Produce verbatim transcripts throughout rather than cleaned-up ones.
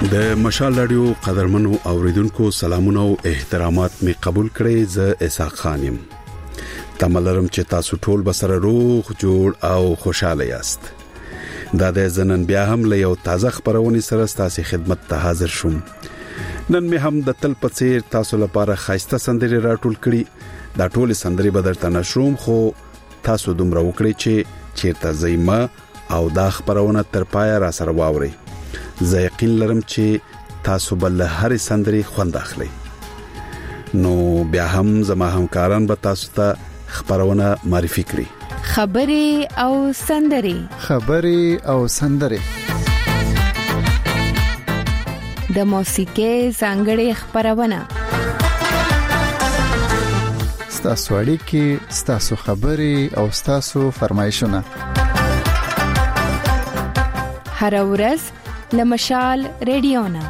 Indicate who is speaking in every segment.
Speaker 1: د مشال رادیو قدرمنو اوریدونکو سلامونه او احترامات می قبول کړئ. ز اسحاق خانم تملرم چې تاسو ټول بسره روغ جوړ او خوشاله یاست. دا د زنن بیا هم له یو تازه خبرونه سره تاسو خدمت ته حاضر شوم. نن می هم د تل پڅیر تاسو لپاره خاصه سندري راټول کړي. دا ټول سندري به درته نشوم خو تاسو دومره وکړئ چې چیرته زېما او دا خبرونه تر پای را سره واوري. زه یقین لرم چې تاسو بل هر سندري خوند اخلي. نو بیا هم زما همکاران به تاسو ته خبرونه معرفي کړي.
Speaker 2: خبري او سندري
Speaker 3: خبري او سندري
Speaker 2: د موسیقي څنګهړي خبرونه
Speaker 3: ستاسو اړیکې ستاسو خبري او ستاسو فرمایشونه
Speaker 2: هر ورځ لمشال رادیونا.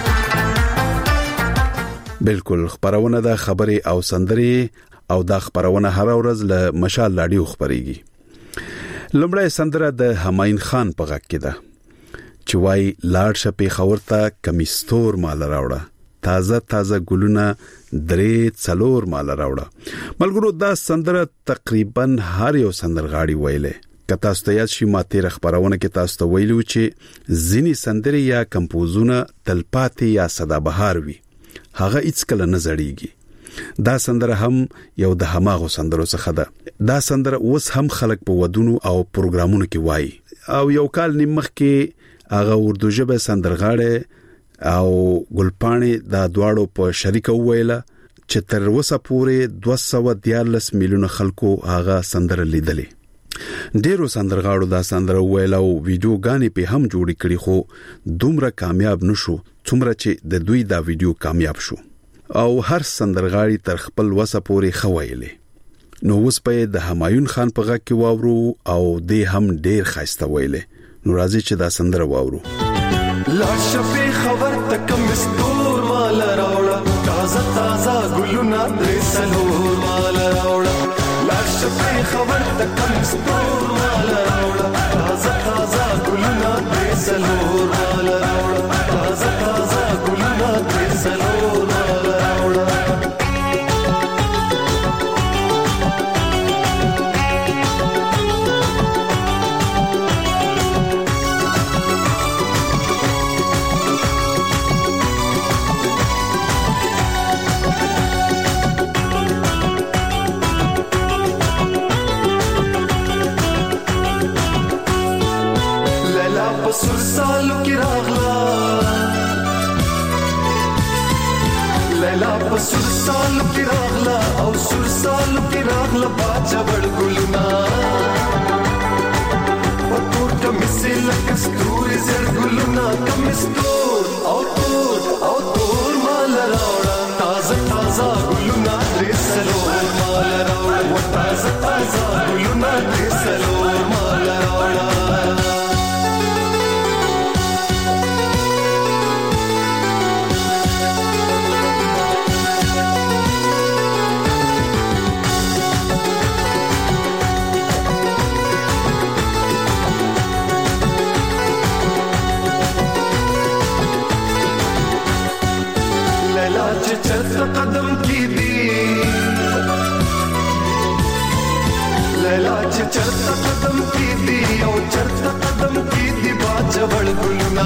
Speaker 1: بالکل خبرونه د خبري او سندري او د خبرونه هر ورځ له مشال رادیو خبريږي. لمړی سندره د هماین خان په غږ کې ده چې وای لاړ شپې خورته کمیستور مال راوړه، تازه تازه ګلونه درې څلور مال راوړه. ملګرو دا سندره تقریبا هر یو سندرغاړي ویلې. کته ستاسو شي ماته خبرونه کې تاسو ته ویلو چې ځینی سندري یا کمپوزونه تلپاتې یا سدابهار وي، هغه هیڅ کله نه زړیږي. دا سندره هم یو د هماغو سندرو څخه ده. دا سندره اوس هم خلک په ودونو او پروګرامونو کې وایي. او یو کال نیمخ کې هغه اردو ژبه سندرغاړي او ګلپانې دا دواړو په شریکه ویله چې تر اوسه پورې دوه سوه دیارلس میلیونه خلکو هغه سندره لیدلې. ډیرو سندرغاړو دا سندره ویله او ویډیو غانې په هم جوړې کړې خو دومره کامیاب نشو څومره چې د دوی دا ویډیو کامیاب شو. او هر سندرغاړي تر خپل وسه پورې خوایلې. نو اوس په د همایون خان په غږ کې واورو او دې هم ډیر خاصه ویلې. نو راځي چې دا سندره واورو.
Speaker 4: لا شپې خبر تک مستور مال راوړه، تازه تازه ګلونه درې څلور مال راوړه. لا شپې خبر تک مستور مال راوړه، تازه تازه ګلونه درې څلور مال راوړه، تازه تازه ګلونه درې څلور مال راوړه. سر سالو کی راغلا لیلا په سر سالو کی راغلا او سر سالو کی راغلا باچا بڑ ګلنا او تور کمسه لکه ستوري زر ګلنا کمستور او تور او تور مال راوړه، تازه تازه ګلنا درې څلور مال راوړه، تازه تازه ګلنا درې څلور مال راوړه. چرته قدم کی دی لیلا چې چرته قدم کی دی او چرته قدم کی دی باج وړ ګلنا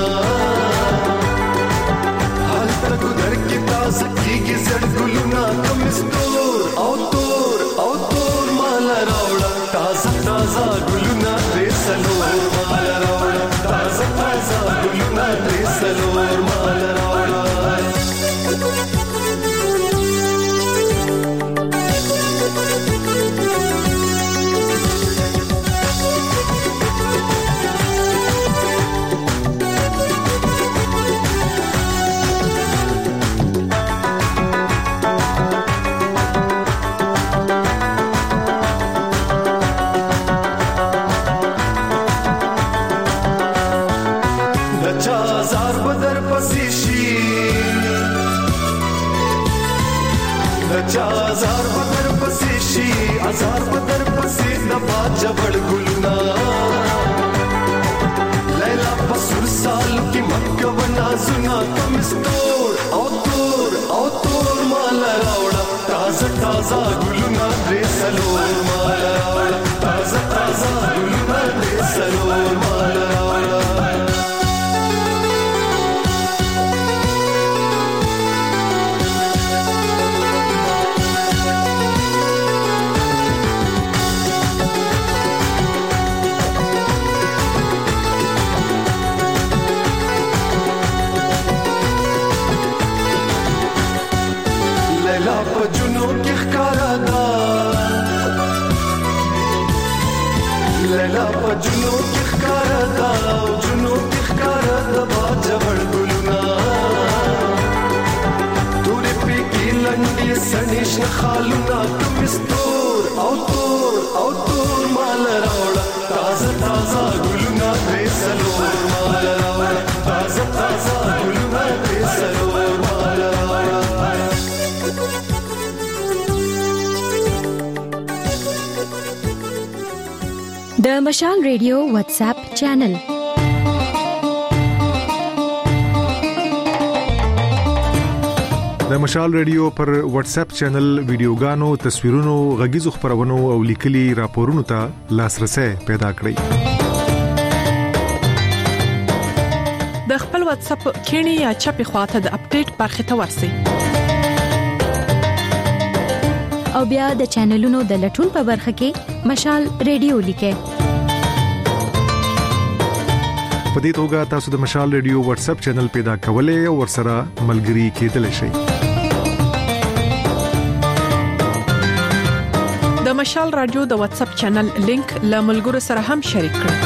Speaker 4: حال تک در کی تاس کیږي زړ ګلنا کمستور او تور او تور مال راوړه، تازه تازه ګلنا درې څلور مال راوړه، تازه تازه ګلنا درې څلور مال راوړه. हजार بدر پسې شي हजार بدر پسې د باج وړ ګلنا لیلا پسور سال کی مکه ونا رازونه کمستور او تور او تور مال راوړه تازه تازه ګلونه درې سلور مال راوړه تازه تازه ګلونه درې سلور مال راوړه جنو کې ښکارا دا او جنو کې ښکارا دا باجوړ ګلونا تورې پېکې لنډې سنیش خالونا کمستور او تور او تور مال راوړه تازه تازه ګلونا درې سلور مال راوړه تازه تازه ګلونا درې سلور مال راوړه
Speaker 5: د مشال ریډیو واتس اپ چینل
Speaker 6: د مشال ریډیو پر واتس اپ چینل ویډیوګانو تصویرونو غږیزو خبرونو او لیکلي راپورونو ته لاسرسي پیدا کړئ
Speaker 7: د خپل واتس اپ کینی یا چپی خواته د اپډیټ برخه ته ورسئ
Speaker 5: او بیا د چینلونو د لټون په برخه کې مشال ریډیو لیکه
Speaker 6: په دې توګه تاسو د مشال ریډیو واتس اپ چینل پیدا کولای او ورسره ملګري کېدلی شئ
Speaker 7: د مشال رادیو د واتس اپ چینل لینک له ملګرو سره هم شریک کړئ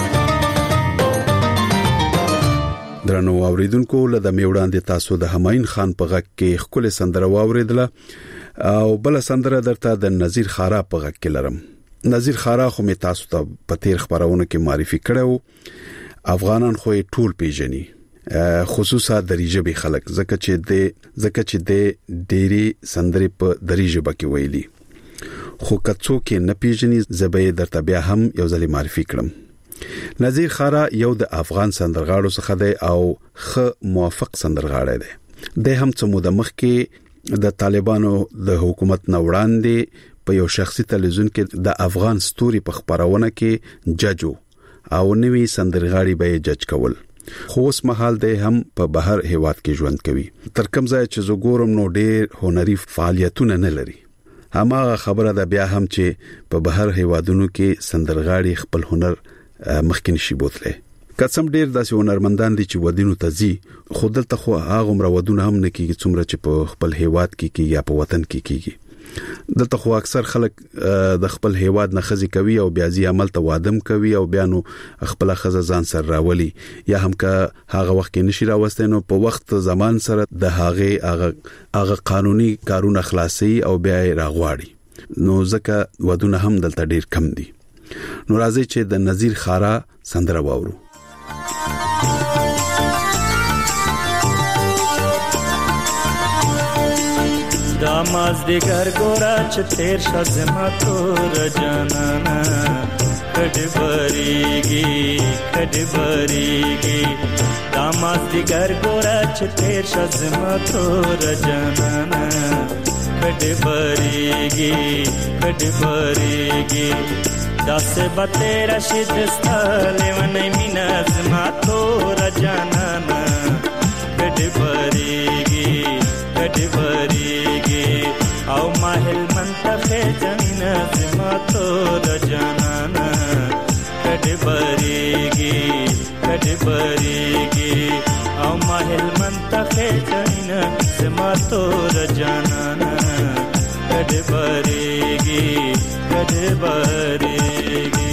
Speaker 1: درنو اوریدونکو له د میوړاندې تاسو د هماین خان په غږ کې خپل سندره واوریدله او بل سندره درته د نذیر خارا په غږ کې لرم نذیر خارا خو می تاسو ته په تیر خبرونه کې معرفي کړو افغانان خو ټول پیژني خصوصا د ریجبي خلک زکه چې د زکه چې د ډيري سندري په دریجبه کې ویلي خو کڅو کې نه پیژني زبې درته بیا هم یو ځلې معرفي کړم نذیر خارا یو د افغان سندرغاړو څخه دی او خ موافق سندرغاړی دی د هم څه موده مخکې د طالبانو د حکومت نه وړاندې په یو شخصي تلویزیون کې د افغان ستوري په خبرونه کې ججو او نوی سندرغاړي به جج کول خو اوس مهال د هم په بهر هیواد کې ژوند کوي تر کوم ځای چې زګورم نو ډېر هنري فعالیتونه نه لري هماغه خبره ده بیا هم چې په بهر هیوادونو کې سندرغاړي خپل هنر مخکې نشي بوتله قسم ډیر داسې هنرمندان دي چې ودینو ته زی خودلته خو هغه عمر ودونه هم نه کیږي څومره چې په خپل هیواد کې کې یا په وطن کې کیږي دلته خو اکثر خلک د خپل هیواد نه خزي کوي او بیا زی عمل ته وادم کوي او بیا نو خپل خزه ځان سره راولي یا هم که هغه وخت کې نشي راوستي نو په وخت زمان سره د هغه هغه هغه قانوني کارونه خلاصي او بیا راغواړي نو ځکه ودونه هم دلته ډیر کم دي نو راځي چې د نذیر خارا سندره واورو
Speaker 8: داماز دیگر گورا چه تیر شد زما تور جانانا کد بریگی کد بریگی داماز دیگر گورا چه تیر شد زما تور جانانا کد بریگی کد بریگی داس بته رشید ستاله ونی مینا زما تور جانانا کد بریگی کد بریگی او ماهل منتخه جنینا زما تور جانانا کد بریگی کد بریگی او ماهل منتخه جنینا زما تور جانانا کد بریگی کد بریگی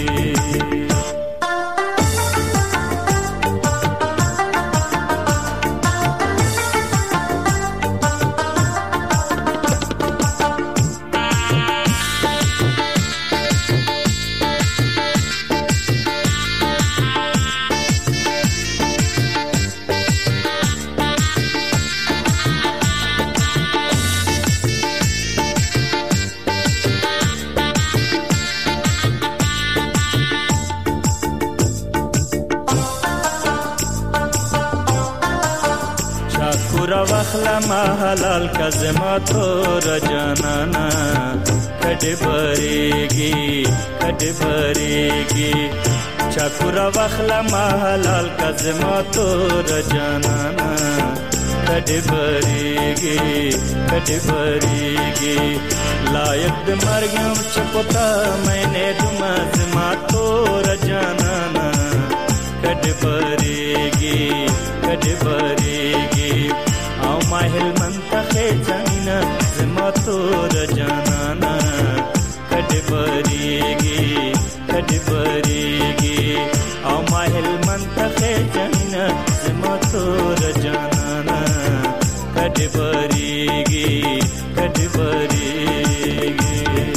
Speaker 8: ما حلال کا زما تور جانانا کډ بریږي کډ بریږي چاکورا واخلا ما حلال کا زما تور جانانا کډ بریږي کډ بریږي لایق د مرګم چپتا مینه دم زما تور جانانا کډ بریږي کډ بریږي او ماهل منتخه جنینا زما تور جانانا کډ بریږي کډ بریږي او ماهل منتخه جنینا زما تور جانانا کډ بریږي کډ بریږي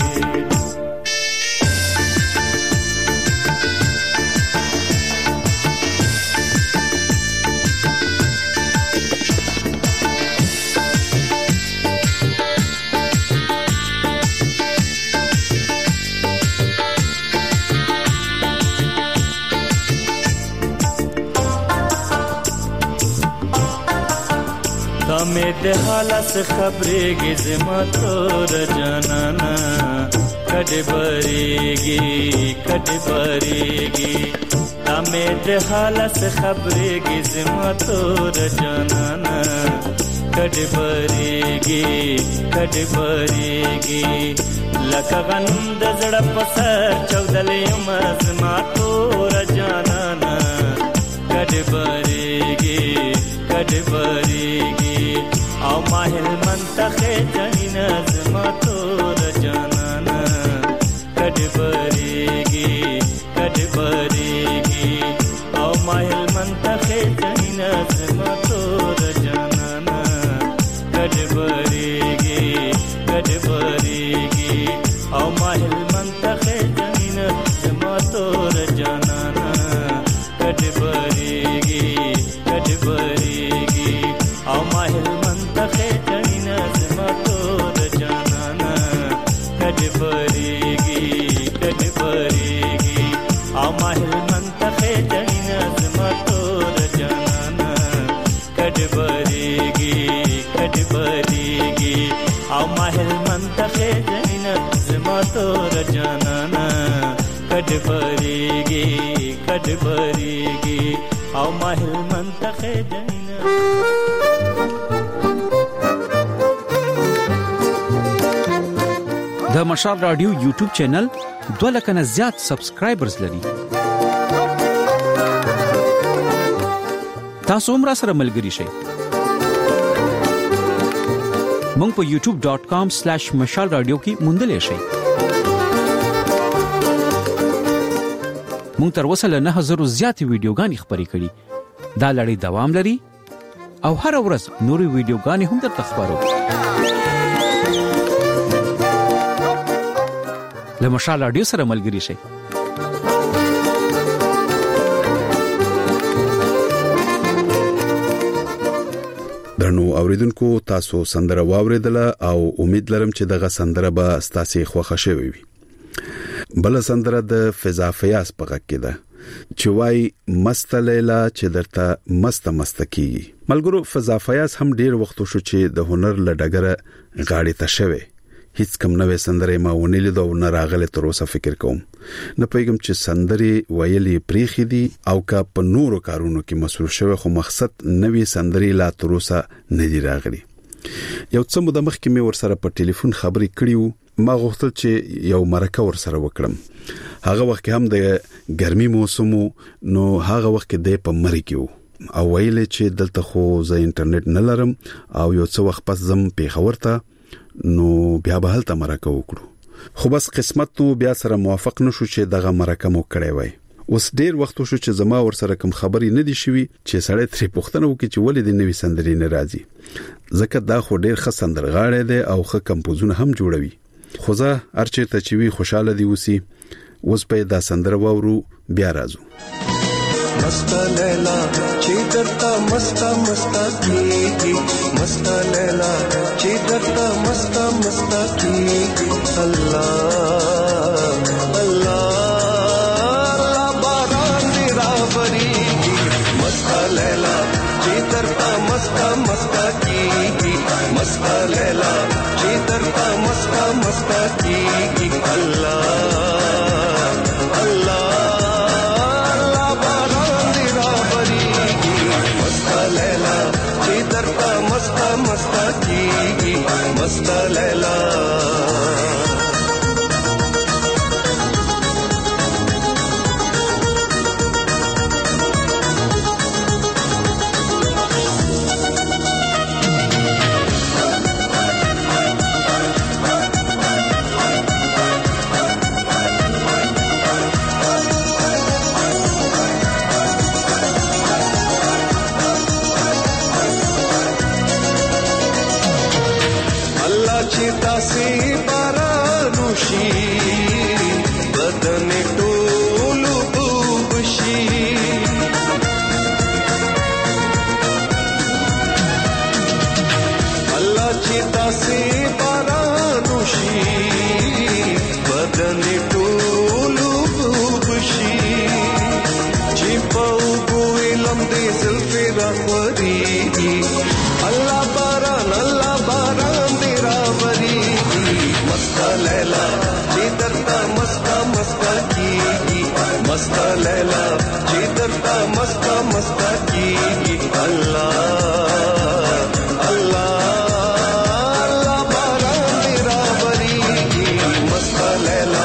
Speaker 8: د حالت خبرېږي زما تور جانانا کډ بریږي کډ بریږي تمه د حالت خبرېږي زما تور جانانا کډ بریږي کډ بریږي لکه غنم د زړه په سر چودلې زما تور جانانا کډ بریږي کډ بریږي او ماهل منتخه جنینا زما تور جانانا کډ بریږي کډ بریږي او ماهل منتخه جنینا زما تور جانانا کډ بریږي کډ بریږي او ماهل منتخه جنینا زما تور جانانا کډ بریږي کډ بریږي او ماهل منتخه جنینا زما تور جانانا کډ بریږي کډ بریږي او ماهل منتخه جنینا زما تور جانانا کډ بریږي کډ بریږي او ماهل منتخه جنینا زما تور جانانا کډ بریږي کډ بریږي او ماهل منتخه جنینا
Speaker 9: د مشال رادیو یوټیوب چینل دوه لکه نه زیات سبسکرایبرز لري. تاسو هم را سره ملګري شئ. مونږ په یوټیوب ډاٹ کام سلیش مشال رادیو کې موندلی شئ. مونږ تر اوسه له نه هزارو زیاتې ویډیوګانې خپرې کړي. دا لړۍ دوام لري او هر ورځ نورې ویډیوګانې هم درته خپرو. له مشال رادیو سره ملګري شئ.
Speaker 1: درنو اوریدونکو تاسو سندره واوریدله او امید لرم چې دغه سندره به ستاسو خوښه شوي وي. بل سندره د فضا فیاض په غږ کې ده چې وای مست لیلا چې درته مست مستکی. ملګرو فضا فیاض هم ډیر وخت شو چې د هنر لډګره غاړې ته شوه. هیڅ کم نوې سندره ما ونې لیدو نه راغله تر اوسه فکر کوم. نه پېږم چې سندري ویلي پریخي دي او کا په نورو کارونو کې مصروف شوه خو مقصد نوې سندري لا تر اوسه نه دی راغلي. یو څه مده مخکې مې ورسره په ټلیفون خبرې کړیو. ما غوښتل چې یو مرکه ورسره وکړم. هغه وخت هم د ګرمي موسم نو هغه وخت د په مری کې او ویل چې دلته خو زه انټرنیټ نه لرم او یو څه وخت پس زم پیښور ته نو بیا به هلته مرکه وکړو. خو بس قسمت تو بیا سره موافق نشو چې دغه مرکه مو کړې وای. اوس ډیر وخت شو چې زما ور سره کوم خبري نه دي شوي چې سړی ترې پوښتنه وکړي چې ولې د نوې سندرې نه راځي. ځکه دا خو ډیر ښه سندرغاړی دی او ښه کمپوزونه هم جوړوي. خو زه ارچې ته چې وی خوشاله دی اوسي. اوس په دا سندره وورو بیا راځو.
Speaker 4: मस्त लैला चीदरता मस्ता मस्ता की मस्त लैला चीदरता मस्ता मस्ता की अल्लाह अल्लाह बारान रावरी मस्त लैला चीदरता मस्ता मस्ता की مستا کیږي الله الله الله باران دی راوړيږي مستا لیلا چې درته مستا مستا کیږي مستا لیلا تاسې بارانو شي بدن ټول اوب شي الله چې تاسې بارانو شي بدن ټول اوب شي چې په اوبو علم دې زلفې راخوريږي الله باران الله باران دې راوړيږي مستا لیلا چې درته مستا مستا کیږي مستا لیلا چې درته مستا مستا کیږي الله الله الله باران دې راوړيږي مستا لیلا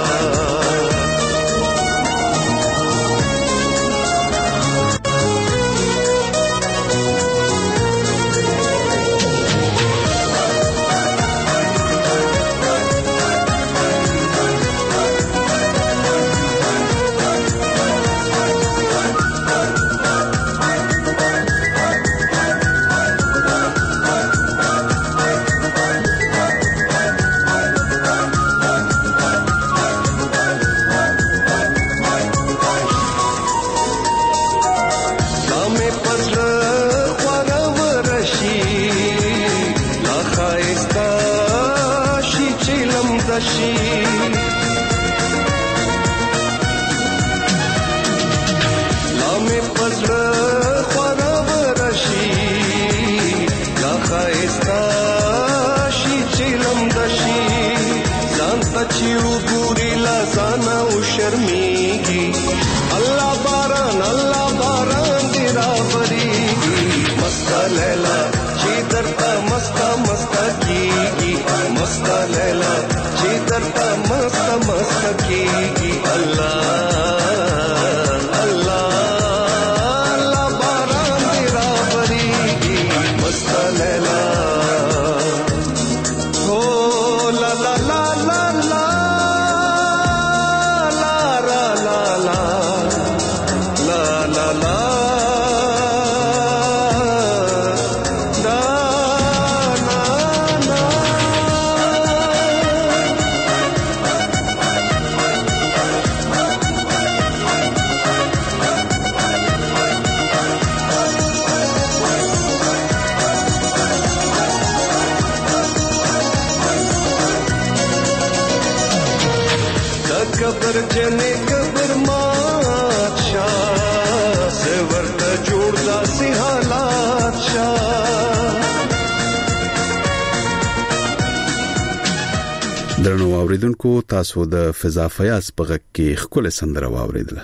Speaker 1: درنو اوریدونکو تاسو د فضا فیاض په غږ کې خپل سندره واوریدله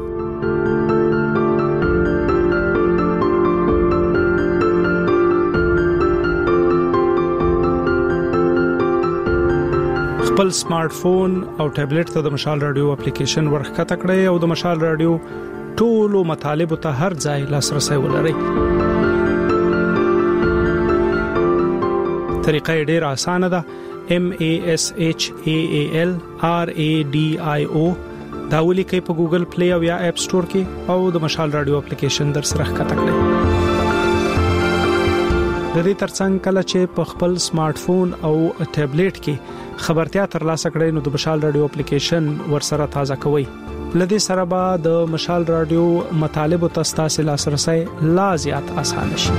Speaker 10: خپل سمارټ فون او ټابلیټ ته د مشال رادیو اپلیکیشن ورخکته کړئ او د مشال رادیو ټولو مطالبه ته هر ځای لاسرسي ولرئ طریقه ډیره اسانه ده M A S H A A L R A D I O دا ولیکئ په ګوګل پلی او یا اپ سٹور کې او د مشال رادیو اپلیکیشن در سره ښکته کړئ د دې ترڅنګ کله چې په خپل سمارټ فون او ټابلیټ کې خبرتیا ترلاسه کړئ نو د مشال رادیو اپلیکیشن ورسره تازه کوئ لدې سره به د مشال رادیو مطالبه تاسو لاسرسي لا زیات آسان شي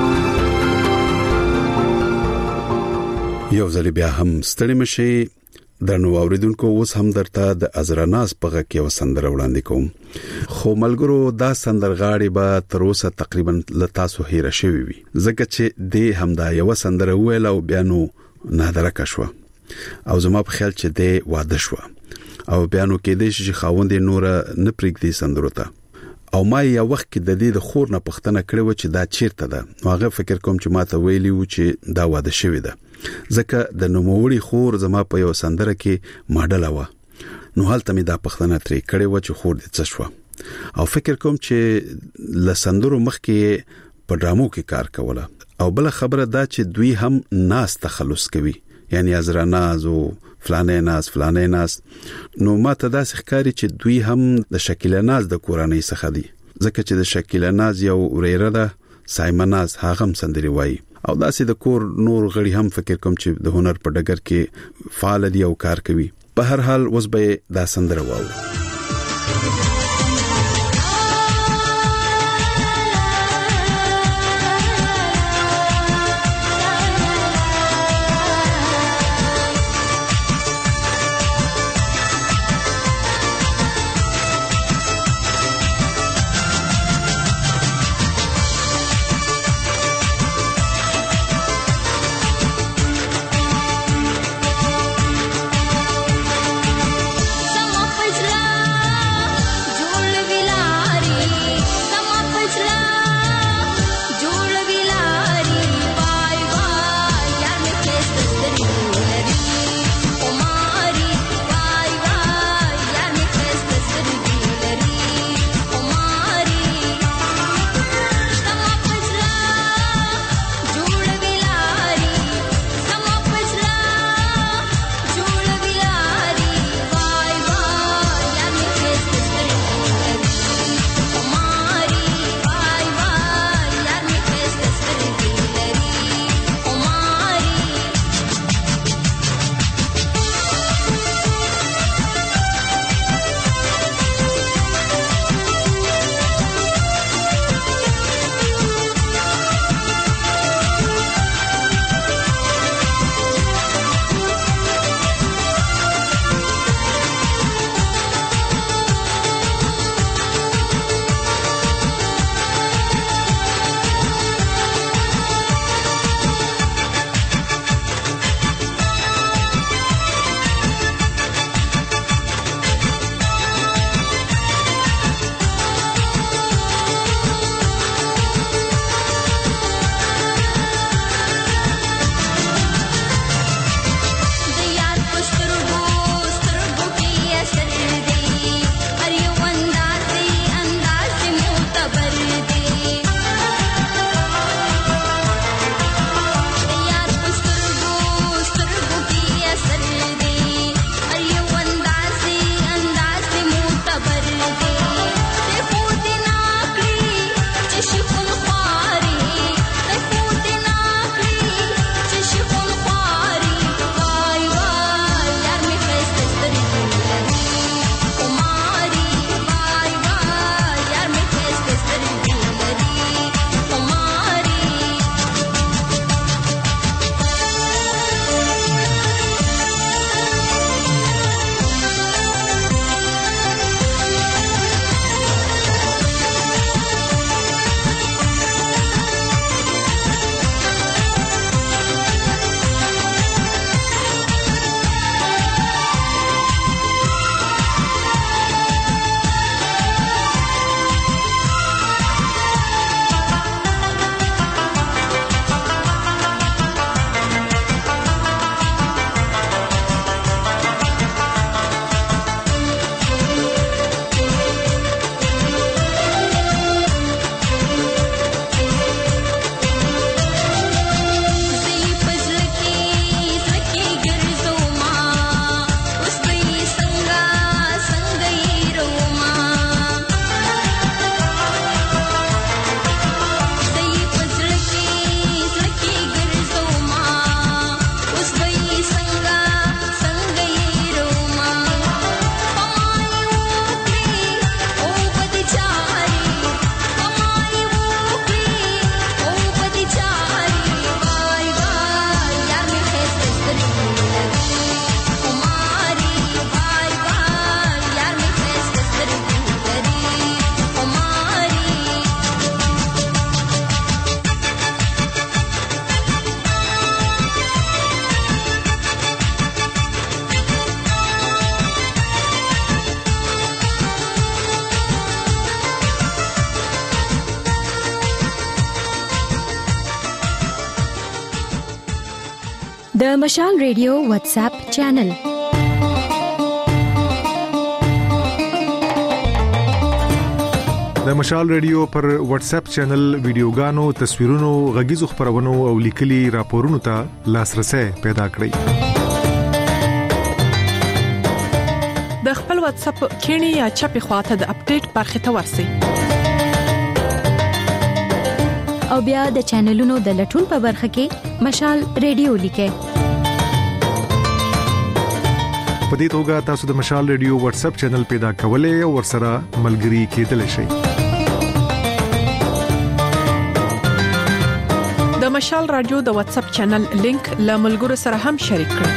Speaker 1: یو ځل بیا هم ستړي مشي درنو اوریدونکو اوس هم درته د ازرناز په غږ کې وسندره وړاندې کوم خو ملګرو دا سندرغاړي به تر اوسه تقریبا لتاسو هیر شوی وي ځکه چې د همدا یو سندره ویل او بیا نو نادره کښوا او زما په خیال چې د واده شو او بیا نو کې د شي خاوند نور نه پرېږدي سندرو ته او ما یو وخت کې د دې د خور نه پښتنه کړې و چې دا چیرته ده هغه فکر کوم چې ما ته ویلی و چې دا واده شوی ده ځکه د نوموړي خور زما په یو سندره کې ماډل و نو حالت مې دا پښتنه ترې کړې و چې خور دې څه شو او فکر کوم چې لسندرو مخ کې په ډرامو کې کار کوله او بل خبره دا چې دوی هم ناس تخلص کوي یعنی ازرناز او فلانه ناس فلانه ناس نو ما ته دا ښکاری چې دوی هم د شکیل ناز د کورنۍ څخه دي ځکه چې د شکیل ناز یو وريره ده سایمناز هغه هم سندري وایي او داسې د کور نور غړي هم فکر کوم چې د هنر په ډګر کې فعال دي او کار کوي په هر حال اوس به دا سندره واو
Speaker 11: Sama Islam
Speaker 5: د مشال ریډیو واتس اپ چینل
Speaker 6: د مشال ریډیو پر واتس اپ چینل ویډیوګانو تصویرونو غږیزو خبرونو او لیکلي راپورونو ته لاسرسي پیدا
Speaker 7: کړئ د خپل واتس اپ کینی یا چپی خواته د اپډیټ برخه ته ورسی
Speaker 5: او بیا د چینلونو د لټون په برخه کې مشال ریډیو لیکه
Speaker 6: په دې توګه تاسو د مشال ریډیو واتس اپ چینل پیدا کولای او ورسره ملګري کېدلی شئ
Speaker 7: د مشال رادیو د واتس اپ چینل لینک له ملګرو سره هم شریک کړئ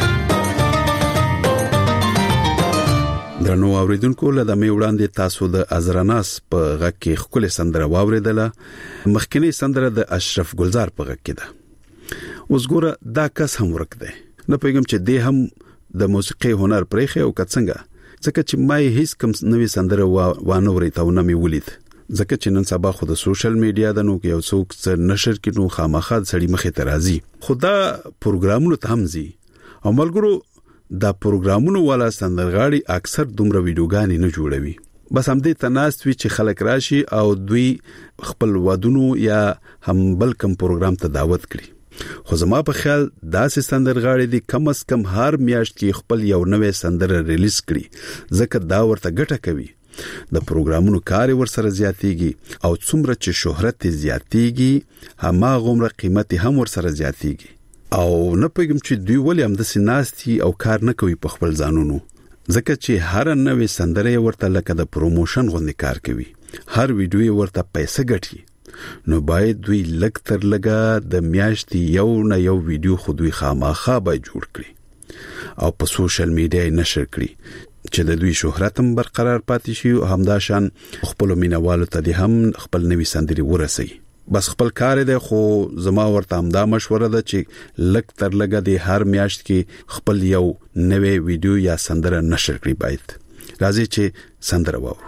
Speaker 1: درنو اوریدونکو له دمه وړاندې تاسو د ازرناس په غږ کې خپل سندره واوریدله مخکینی سندره د اشرف ګلزار په غږ کې ده اوس ګوره دا کس هم ورک دی نه پیغام چې دی هم د موسیقي هنر پرېخه او کڅنګه ځکه چې ما هیڅ کوم نوې سندره وانه ورته و نه مې ولید ځکه چې نن سبا خو د سوشل میډیا د نو کې یو څوک څه نشر کینو خامخا سړی مخې ته راځي خدا پروګرامونو ته هم زی او ملګرو دا پروګرامونو والا سندرغاړي اکثر دومره ویډیوګانې نه جوړوي بس هم دې تناست وی چې خلک راشي او دوی خپل ودونو یا هم بل کم پروګرام ته دعوت کړي خو زما په خیال دا سندرغاړي دي کم از کم هر میاشت کې خپل یو نوې سندره ریلیز کړي ځکه دا ورته ګټه کوي د پروګرامونو کار ورسره زیاتیږي او څومره چې شهرت زیاتیږي هماغومره قیمت هم ورسره زیاتیږي او نه پېږم چې دوی ولې هم د سیناستي او کار نه کوي په خپل ځانونو ځکه چې هر نوې سندره ورته لکه د پروموشن غوندې کار کوي هر ویډیو ورته پیسې ګټي نو باید دوی لږ تر لږه د میاشتې یو نه یو ویډیو خو دوی خامخا به جوړ کړي او په سوشل میډیا یې نشر کړي چې د دوی شهرت هم برقرار پاتې شي او همداشان خپل مینوالو ته دي هم خپل نوې سندري ورسي بس خپل کار دی خو زما ورته هم دا مشوره ده چې لږ تر لږه د هر میاشت کې خپل یو نوې ویډیو یا سندره نشر کړي باید راځي چې سندره وو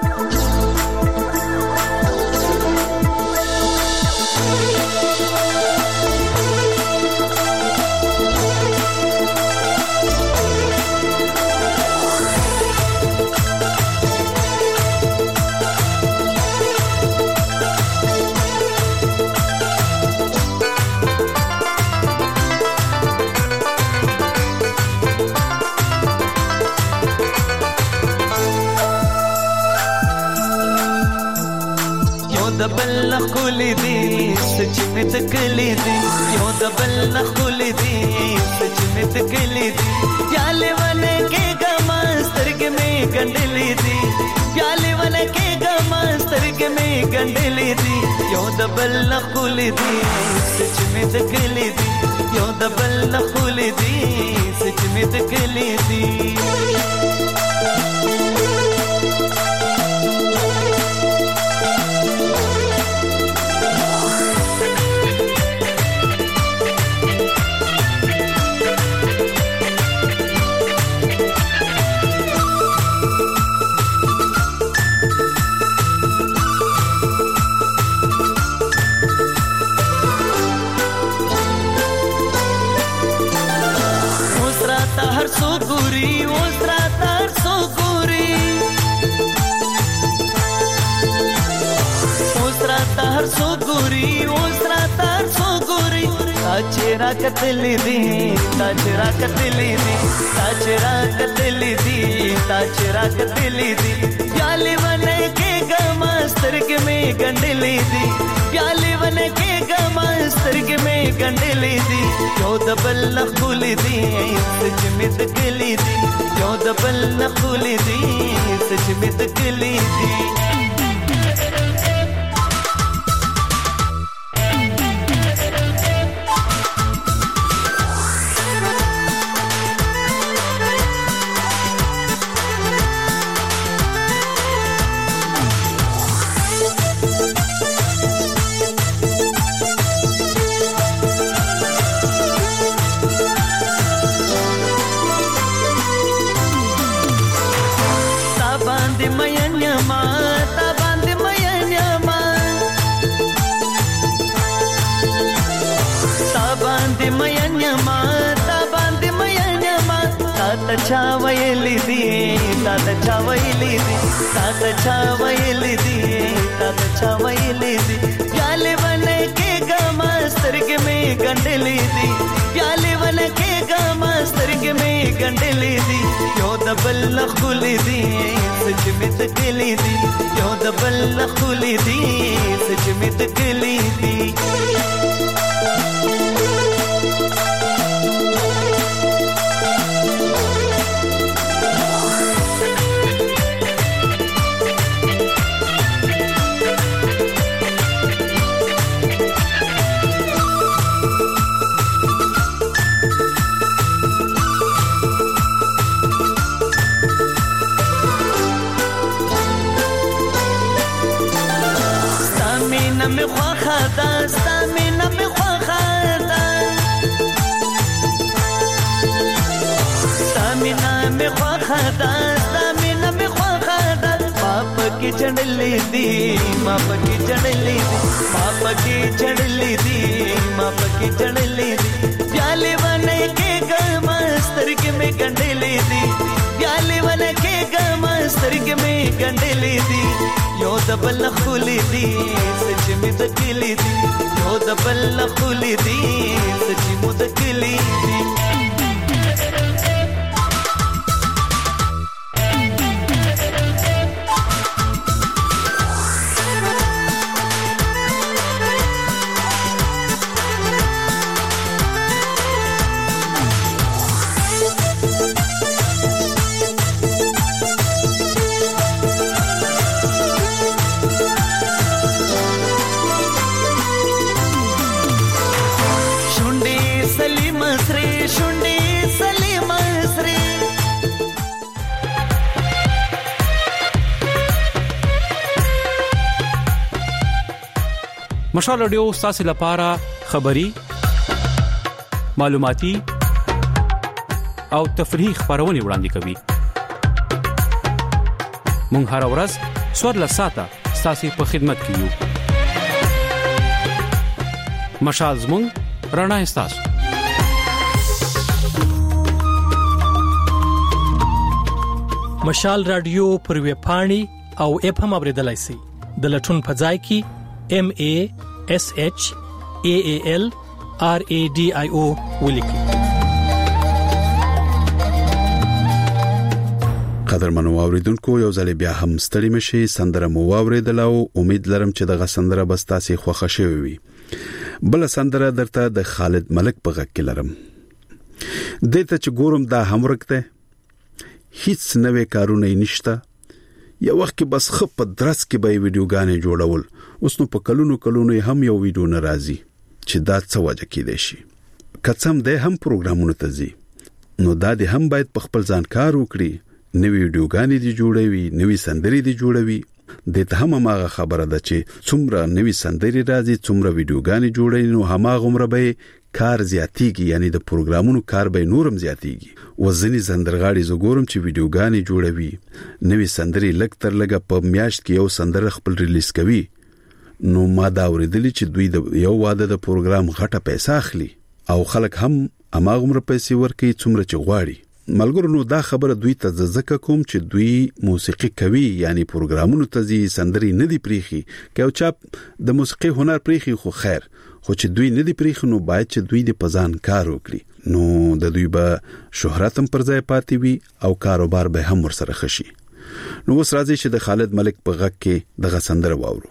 Speaker 11: دبل خولې دي سچ مې تکلې دي یو دبل خولې دي سچ مې تکلې دي پیاله ونه کې ګمسترګ مې ګندلې دي پیاله ونه کې ګمسترګ مې ګندلې دي یو دبل خولې دي سچ مې تکلې دي یو دبل خولې دي سچ مې تکلې دي ताचरा कतली दी ताचरा कतली दी ताचरा कतली दी ताचरा कतली दी प्याले बने के गमस्तर के में गंडली दी प्याले बने के गमस्तर के में गंडली दी यो दबल नखुली दी सच में तकली दी यो दबल नखुली दी सच में तकली दी تا چا ویلې دي تا تا چا ویلې دي تا تا چا ویلې دي تا تا چا ویلې دي پیاله ونه کې ګم سترګې مې ګنډلې دي پیاله ونه کې ګم سترګې مې ګنډلې دي یو د بل خولې دي سچ مې تکلې دي یو د بل خولې دي سچ مې تکلې دي نمې خوخه دا ستامې نمې خوخه دا ستامې نمې خوخه دا ستامې نمې خوخه دا پاپ کې چړلې دي ما پکې چړلې دي ما پکې چړلې دي ما پکې چړلې دي پیاله ونه کې ګم سترګې مې ګنډلې دي پیاله ونه کې ګم سترګې مې ګنډلې دي یو د بل خولې دي سچ مې تکلې دي یو د بل خولې دي سچ مې تکلې دي
Speaker 9: مشال رادیو ستاسو لپاره خبری معلوماتي او تفریحي خبرونه وړاندې کوي مونږ هر ورځ څوار لساته ستاسو په خدمت کې یو مشال زموږ رڼا ستاسو
Speaker 12: مشال رادیو پر وی پاڼي او اپ هم اوریدلای شئ د لټون په ځای کې M A S H A A L R A D I O ولیکئ.
Speaker 1: قدرمنو اوریدونکو یو ځل بیا هم ستړي مشي سندره مو اوریدل او امید لرم چې دغه سندره بس تاسو خوښه شوي وي. بل سندره درته د خالد ملک په غږ کې لرم. دته چې ګورم دا هم ورکته هیڅ نوې کارونه نشته. یو وخت کې بس خپ درس کې به ویډیوګانې جوړول اوس نو په کلونو کلونو هم یو ویډیو ناراضي چې دا څه وجه کې دی شي کڅم ده هم پروګرامونه ته زی نو دا دې هم باید په خپل ځان کار وکړي نوې ویډیوګانې دي جوړوي نوې سندري دي جوړوي دته هم هغه خبره ده چې څومره نوې سندري راځي څومره ویډیوګانې جوړوي نو هغه عمر به کار زیاتیږي یعنی د پروګرامونو کار به نورم زیاتیږي وزنی زندرغاړي زګورم چې ویډیوګانې جوړوي نوې سندري لګ تر لګه په میاشت کې یو سندره خپل ریلیز کوي نو ما دا اوریدلی چې دوی د یو واده د پروګرام غټه پیسې اخلي او خلک هم اماغه عمر پیسې ورکوي څومره چې غواړي ملګرو نو دا خبره دوی ته ځکه کوم چې دوی موسیقي کوي یعنی پروګرامونو ته زی سندري نه دی پریخي که او چاپ د موسیقي هنر پریخي خو خیر خو چې دوی نه دی پریخي نو باید چې دوی د پزان کار وکړي نو د دوی به شهرت هم پر ځای پاتې وي او کاروبار به هم ورسره خشي نو اوس راځي چې د خالد ملک په غږ کې دغه سندره واورو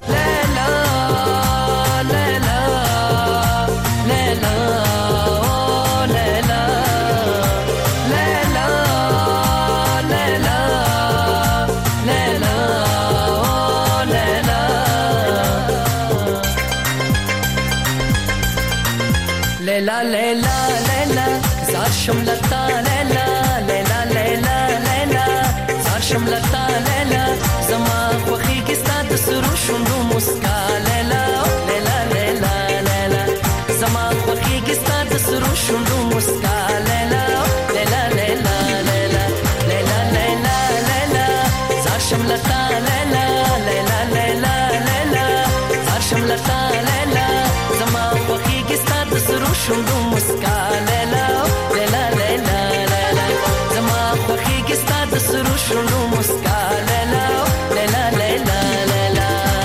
Speaker 13: Lela lela lela zarshum lata lela lela lela lela zarshum lata lela zama khohi ki sad suru shundu muska lela lela lela lela zama khohi ki sad suru shundu muska lela lela lela lela lela lela lela zarshum lata lela lela lela lela zarshum lata lela zama khohi ki sad suru shundu muska lela lela lela lela zama شونډو مسکا لیلا لیلا لیلا لیلا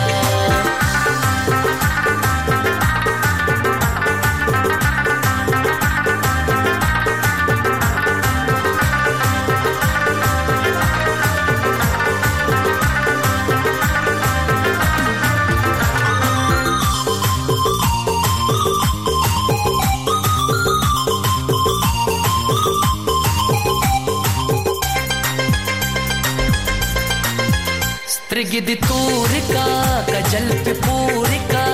Speaker 13: سترګې دې تورې کا کجل په پورې کا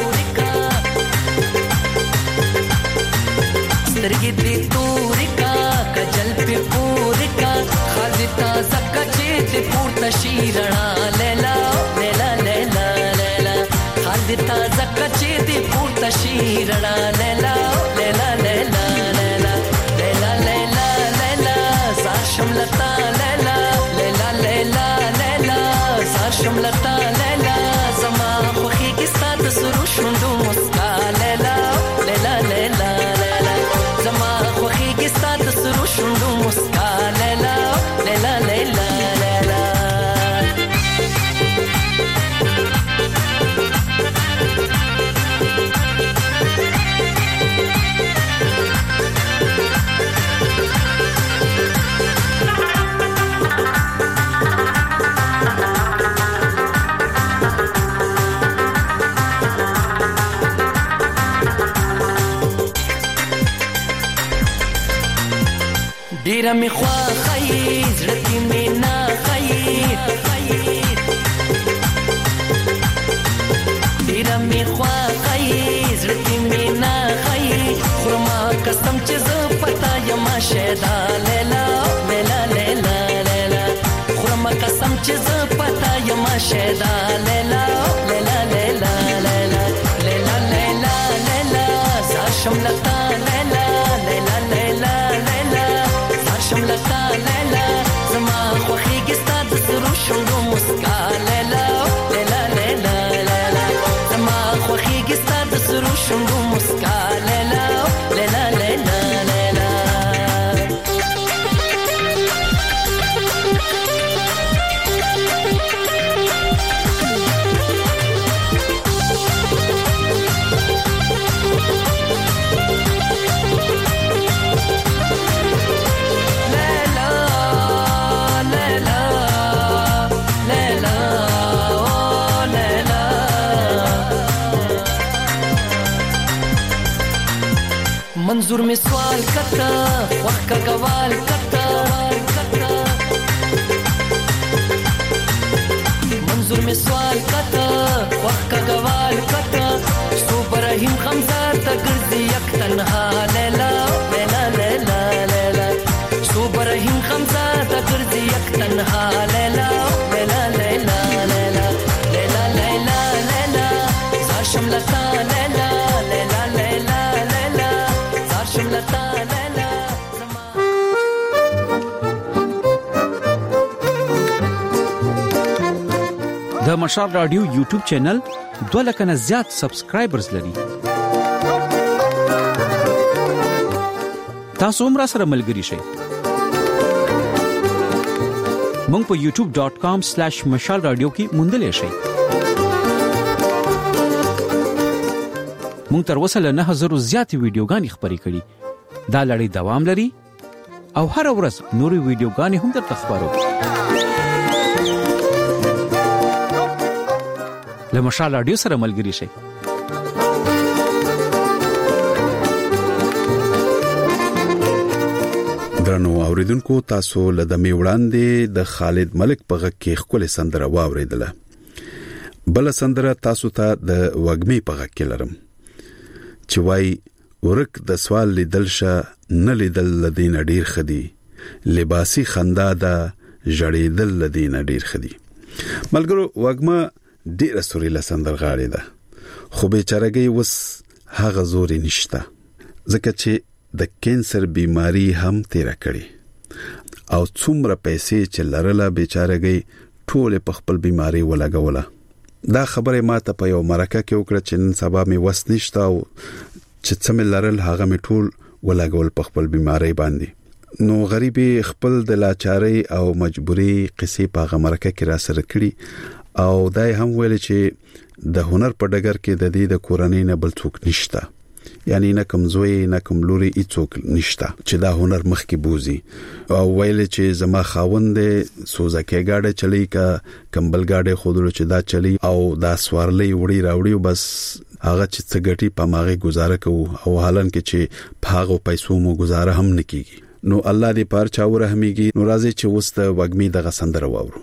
Speaker 13: سترګې دې تورې کا کجل په پورې کا خال تازه کچې دې پورته شي رڼا لیلا لیلا لیلا لیلا خال تازه کچې دې پورته شي رڼا لیلا لیلا لیلا لیلا لیلا لیلا لیلا زار شملتا لیلا لیلا لیلا شملتا لیلا زما خوخي کې ستاسو سرو شوندو مسکا لیلا لیلا لیلا لیلا زما خوخي کې ستاسو سرو شوندو مسکا لیلا لیلا لیلا لیلا ډیره می خوا خی زړه کې می نه خی ډیره می خوا خی زړه کې می نه خی خرما قسم چې زه پتا یم شهدا لیلا لیلا لیلا لیلا خرما قسم چې زه پتا یم شهدا لیلا لیلا لیلا لیلا لیلا لیلا لیلا زار شملتا لیلا لیلا لیلا شملتا لیلا زما خوخي کې ستاسو سرو شوندو مسکا لیلا لیلا لیلا لیلا زما خوخي کې ستاسو سرو شوندو مسکا لیلا لیلا لیلا لیلا منظور میں سوال کرتا وقت کا گوال کرتا منظور میں سوال کرتا وقت کا گوال کرتا صوب رحیم خمزار تا گرزی یک تنہا لیلا لیلا لیلا لیلا صوب رحیم خمزار تا گرزی یک تنہا لیلا لیلا لیلا لیلا لیلا لیلا لیلا زار شملتا لیلا لیلا لیلا لیلا زار شملتا لیلا
Speaker 9: د مشال رادیو یوټیوب چینل دوه لکه نه زیات سبسکرایبرز لري. تاسو هم را سره ملګري شئ. مونږ په یوټیوب ډاٹ کام سلیش مشال رادیو کې موندلې شئ. مونږ تر اوسه له نه هزار زیاتې ویډیوګانې خپرې کړې. دا لړۍ دوام لري او هر ورځ نورې ویډیوګانې هم درته خپرو. له مشال رادیو سره ملګري شئ.
Speaker 1: درنو اوریدونکو، تاسو له دمه وړاندې د خالد ملک په غږ کې خپل سندره واوریدله. بل سندره تاسو ته د وګمې په غږ کې لرم چې وای ورک د سوال لیدل شه نه لیدل لدین ډیر خدي، لباسي خندا ده جړېدل لدین ډیر خدي. ملګرو، وګمه ډیره سوريله سندرغاړې ده، خو بیچارهګي وس هغه زور نشته، ځکه چې د کینسر بیماری هم تیر کړي او څومره پیسې چې لرله بیچارهګي ټول په خپل بیماری ولګوله. دا خبره ماته په یو مرکه کې وکړه چې نن سبا می وس نشته او چې څومره لرل هغه می ټول ولګول په خپل بیماری باندې. نو غریبي خپل د لاچاري او مجبوري قصې په غمرکه کې را سره کړي او دای هم ویل چې د هنر په ډګر کې د دې د کورنۍ نه بل څوک نشته، یعنی نه کمزوی نه کملوري هیڅوک نشته چې دا هنر مخ کې بوزي. او ویل چې زما خاوند سوزکه گاډه چلی کا کمبل گاډه خودلو چې دا چلی او دا سوارلې وړي راوړي بس هغه چې څنګه په ماغه گزاره کوو او حالان کې چې پاغو پیسو مو گزاره هم نکېږي. نو الله دې پار چا ورحمېږي. نو راځي چې وست وګمي دغه سندره واورو.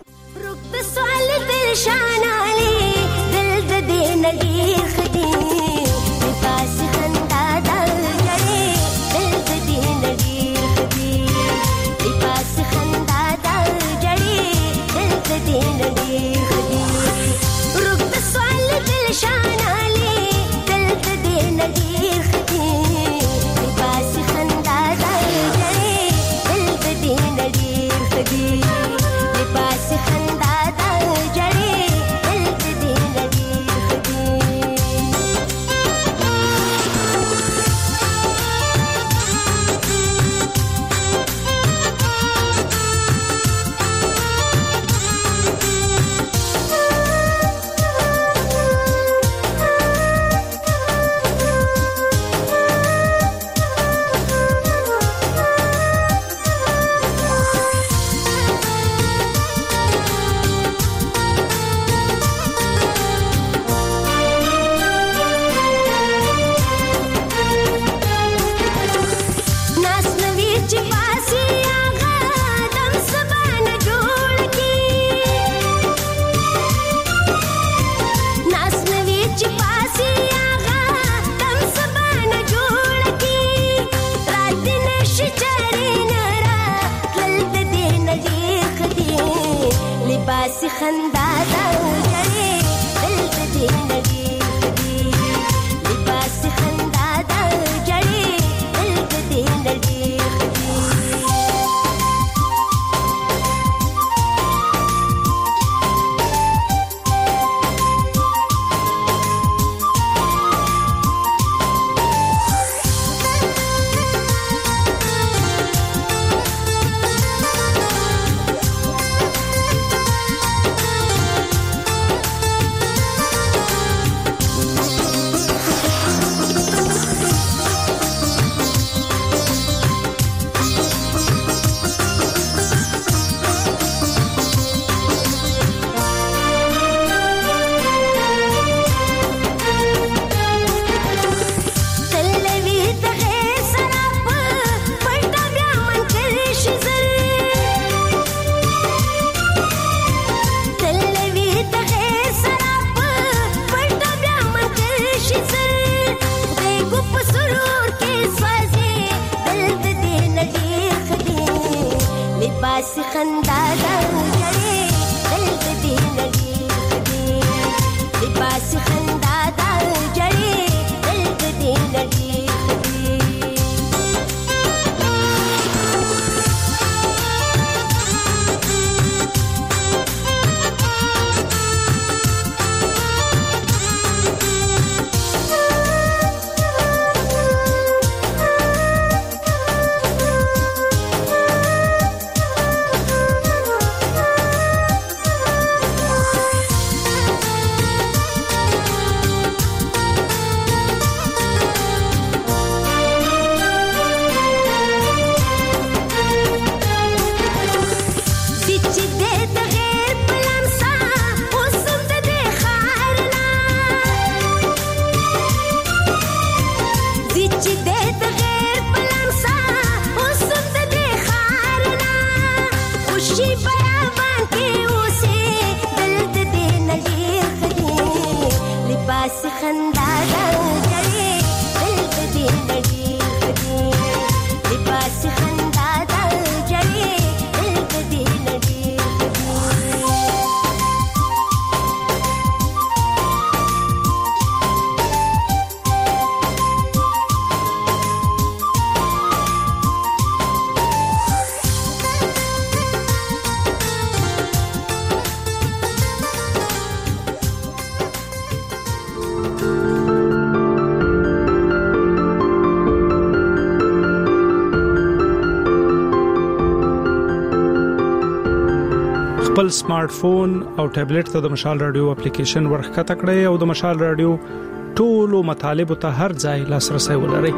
Speaker 10: خپل سمارټ فون او ټابلیټ ته د مشال رادیو اپلیکیشن ورخکته کړئ او د مشال رادیو ټولو مطالبه ته هر ځای لاسرسي ولرئ.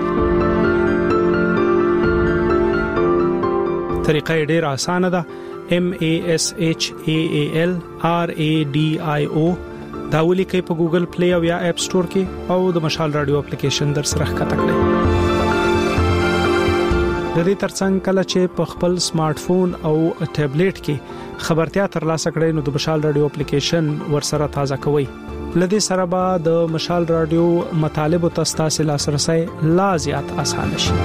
Speaker 10: طریقه ډیره اسانه ده. M A S H A A L R A D I O دا ولیکئ په ګوګل پلی او یا اپ سٹور کې او د مشال رادیو اپلیکیشن در سره ښکته کړئ. د دې ترڅنګ کله چې په خپل سمارټ فون او ټابلیټ کې خبرتیا ترلاسه کړئ نو د مشال رادیو اپلیکیشن ورسره تازه کوئ. لدې سره به د مشال رادیو مطالب او تاسو لاسرسي لا زیات اسانه شي.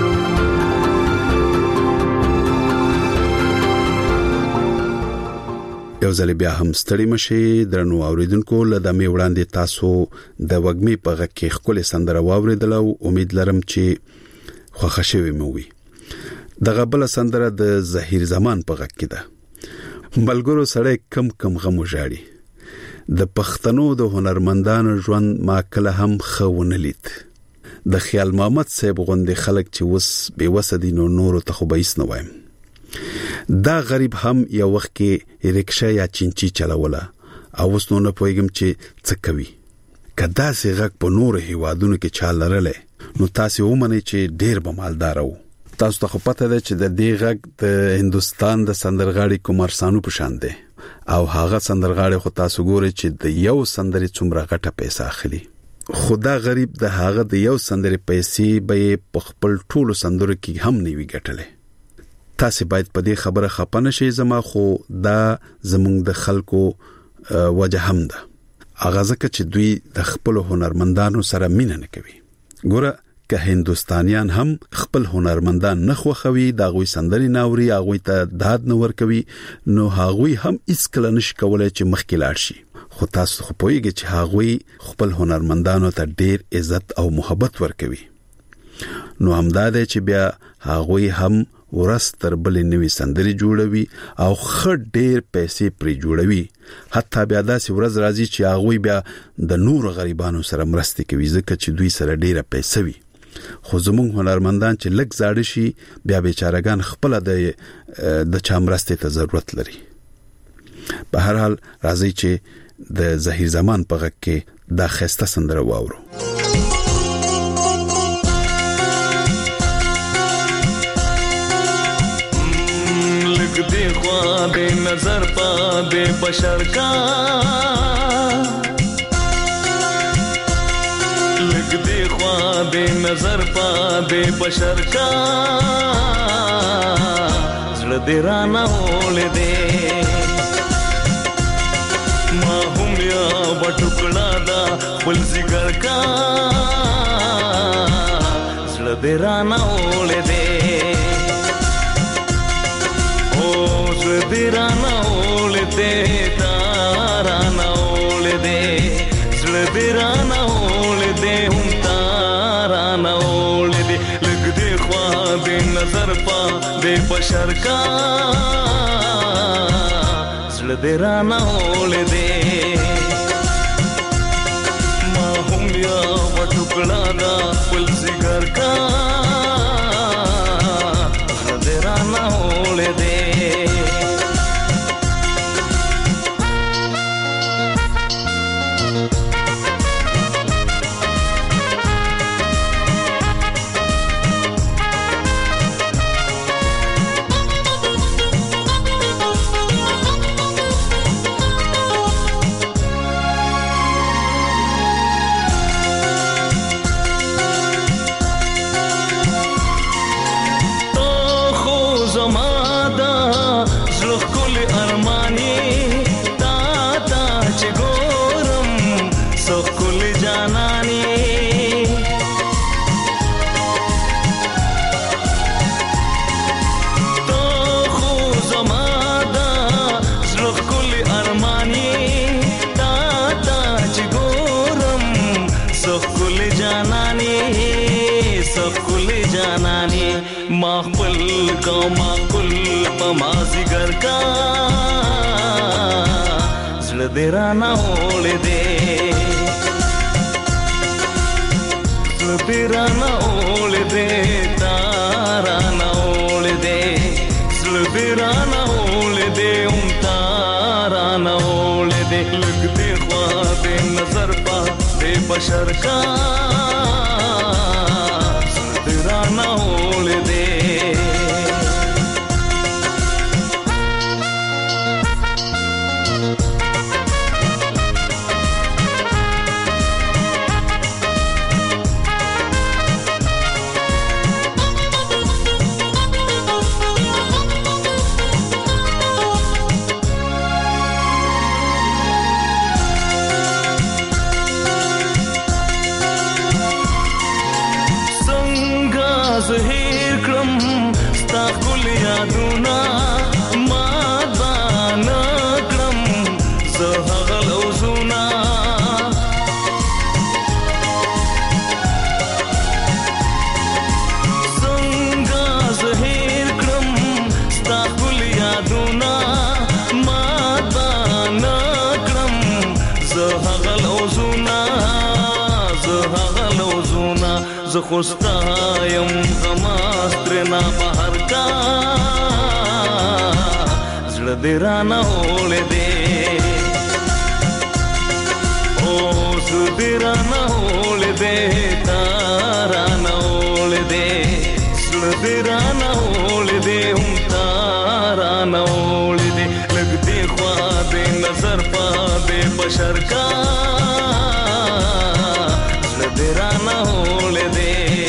Speaker 1: یو ځل بیا هم ستړي مشي درنو اوریدونکو لدا می وړاندې تاسو د وګمي په غږ کې خپل سندره واوریدل او امید لرم چې خوښ شوي مو وي. دغه بل سندره د زهیر زمان په غږ کې ده. بلګرو سړی کم کم غم وژاړي. د پښتنو د هنرمندانو ژوند ما کله هم خونه لید. د خیال محمد صاحب غوندې خلک چې وس بے وسدي نو نور ته خو بیس نه وایم. دا غریب هم یو وخت کې ریکشا یا چینچی چلوله او اوس نو نه پوهیږم چې څه کوي. کدا سي غږ په نور هیوادونو کې چا لرله نو تاسو ومنئ چې ډیر به مالدار وو. تاسو ته خو پته ده چې د دې غږ د هندستان د سندرغاړي کومار سانو په شان دی او هغه سندرغاړي خو تاسو ګورئ چې د یو سندري څومره غټه پیسې اخلي. خدا غریب د هغه د یو سندري پیسې به په خپل ټولو سندرو کې هم نیوي ګټلې. تاسو باید په دې خبره خپنه شئ. زما خو دا زمونږ د خلکو وجه هم ده. هغه ځکه چې دوی د خپل هنرمندانو سره مینه نه کوي. ګوره که هندستانیان هم خپل هنرمندان نه خوښوي دا غوي سندري ناوري هغه ته داد نه ور کوي نو هغه هم هیڅ کله نش کولای چې مخکې لاړ شي. خو تاسو خو پوهیږئ چې هغه خپل هنرمندانو ته ډیر عزت او محبت ور کوي. نو همداده چې بیا هغه هم ورستر بلې نوې سندري جوړوي او خړ ډېر پیسې پرې جوړوي. حتی بیا داسې ورځ راځي چې هغه بیا د نور غریبانو سره مرسته کوي ځکه چې دوی سره ډېره پیسې وي. خو زموږ هنرمندان چې لږ زاړه شي بیا بیچارهګان خپل د د چا مرسته ته ضرورت لري. په هر حال راځي چې د زهیر زمان په غږ کې دا خسته سندره واورو.
Speaker 11: دے خواب نظر پا بے بشر کا لگ دے خواب نظر پا بے بشر کا زړه دې رانا ول دے ما هم یا وټکړه دا بل زګر کا زړه دې رانا ول دے دیرانا اولدے تارانا اولدے زړه دیرانا اولدے هم تارانا اولدے لګ دې خوا دې نظر پا دې بشر کا زړه دیرانا اولدے ما هم یا وټکړه دا خپل زګر کا زړه دیرانا اولدے دیرانا اولے دے دیرانا اولے دے تارانا اولے دے دیرانا اولے دے ام تارانا بشر کا درانه ول دے زهیر کړم ستا ګل یادونه ما دان کړم زه هغه لوزونه څنګه زهیر کړم ستا ګل یادونه ما دان کړم زه هغه لوزونه زه هغه لوزونه زه خوستا یم زماسترنا بهر کا زړه دې رانه ول دې او زړه دې رانه ول دې تارانه ول دې زړه دې رانه ول دې هم تارانه ول دې لګ دې خوا دې نظر پا دې بشر کا زړه دې رانه ول دې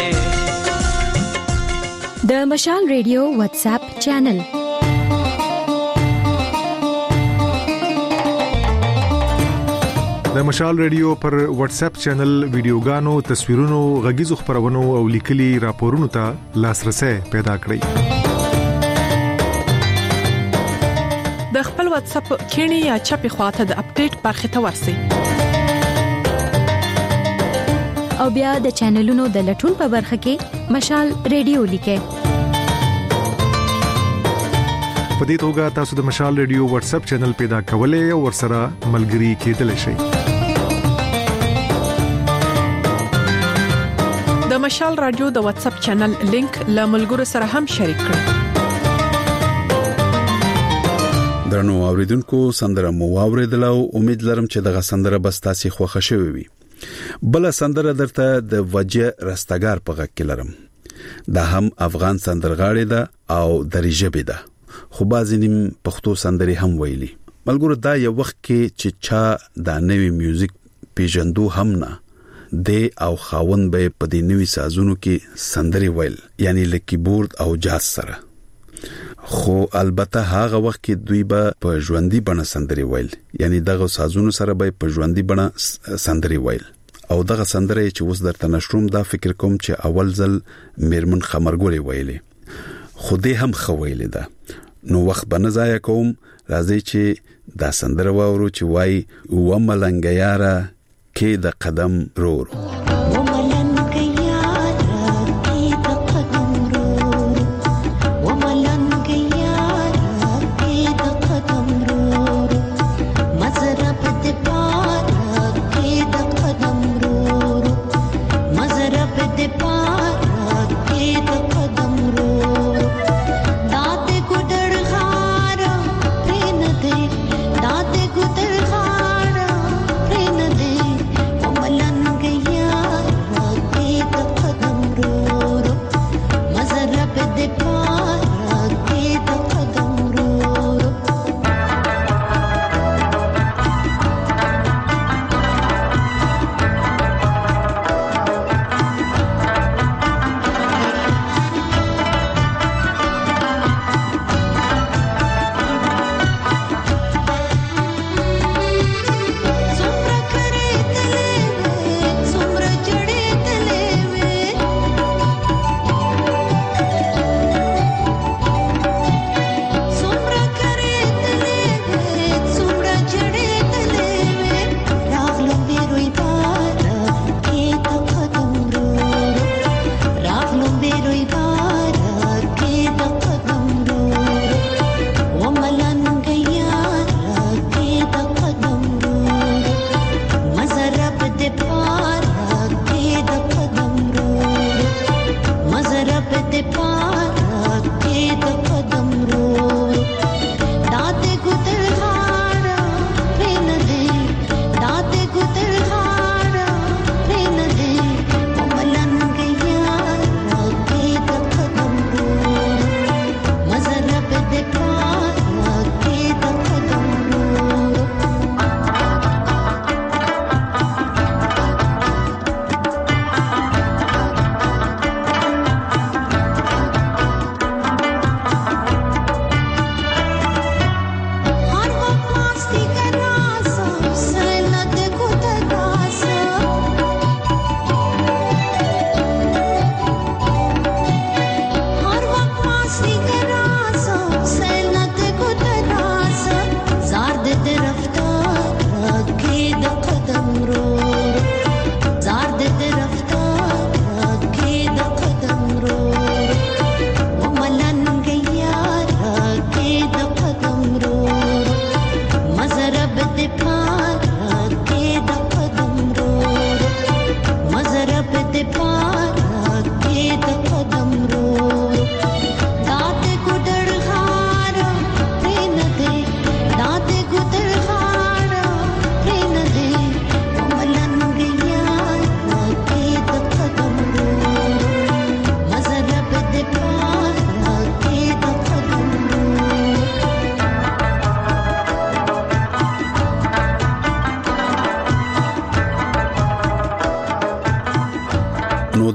Speaker 5: د مشال ریډیو واتس اپ چینل
Speaker 6: د مشال ریډیو پر واتس اپ چینل ویډیوګانو تصویرونو غږیزو خبرونو او لیکلي راپورونو ته لاسرسي پیدا کړئ
Speaker 7: د خپل واتس اپ کینی یا چپی خواته د اپډیټ برخه ته ورسئ
Speaker 5: او بیا د چینلونو د لټون په برخه کې مشال ریډیو لیکه
Speaker 6: په دې توګه تاسو د مشال ریډیو واتس اپ چینل پیدا کولای او ورسره ملګري کېدلی شئ
Speaker 7: د مشال رادیو د واتس اپ چینل لینک له ملګرو سره هم شریک کړئ
Speaker 1: درنو اوریدونکو سندره مو اوریدلو امید لرم چې دغه سندره بس تاسو خوښ شوي وي بل سندره درته د وجه رستګار په غږ کې لرم دا هم افغان سندرغاړي ده او دري ژبه ده خو بازینم پښتو سندري هم ویلي ملګرو دا یو وخت کې چې چا دا نوې میوزیک پیژندو هم نه د او خاون به په دې نوې سازونو کې سندري ویل یعنی ل کیبورډ او جاز سره خو البته هغه وخت کې دوی به په ژوندۍ بڼه سندري ویل یعنی دغه سازونو سره به په ژوندۍ بڼه سندري ویل او دغه سندره چې اوس درته نشروم دا فکر کوم چې اول ځل میرمن خمرګوري ویلي خو دې هم خویلې ده نو وخت به نه ضایع کوم راځي چې دا سندره واورو چې وای و ملنګ یاره کې د قدم رورو
Speaker 14: दाते गुदर खाना प्रेन दे मलन गया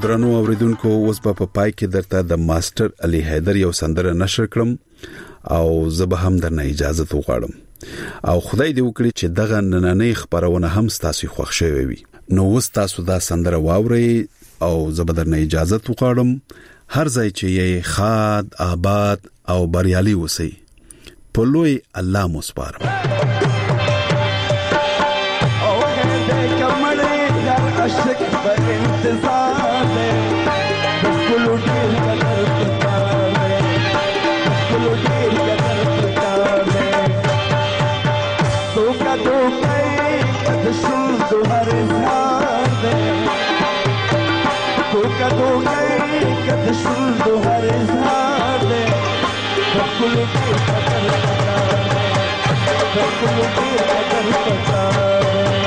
Speaker 1: درنو اوریدونکو اوس په پا پای کې درته د ماستر علي حیدر یو سندره نشر کړم او زه به هم درنه اجازه وغواړم او خدای دې وکړي چې دغه نننۍ خبرونه هم ستاسو خوښ شوي وي. نو اوس تاسو دا سندره واورئ او زه به درنه اجازه وغواړم. هر ځای چې یې خاد آباد او بریالي اوسئ. په لوی الله مو سپارم.
Speaker 4: عشق پر انتظار ہے کلو ڈیر قدر پکار ہے کلو ڈیر قدر پکار ہے تو کا تو کئی قد شد ہر اظہار ہے تو کا تو کئی قد شد ہر اظہار ہے کلو ڈیر قدر پکار ہے کلو ڈیر قدر پکار ہے.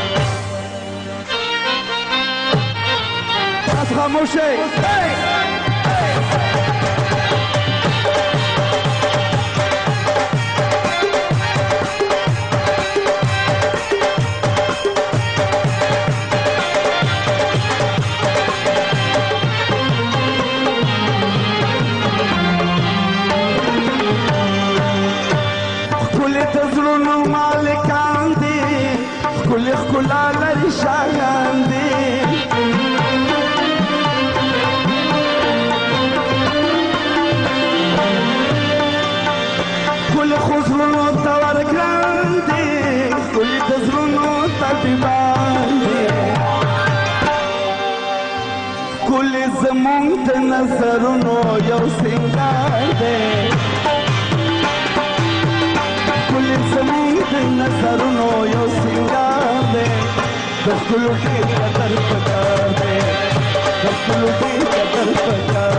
Speaker 4: خاموشی کل تزرونو مالکان دی کل خلال رشایان دی خزرونو تور گراندی کلی تزرونو طبیباندی کلی زمون د نظرونو یو سنگار دی کلی زمون د نظرونو یو سنگار دی د خلو ډیر قدر پکار دی د خلو ډیر قدر پکار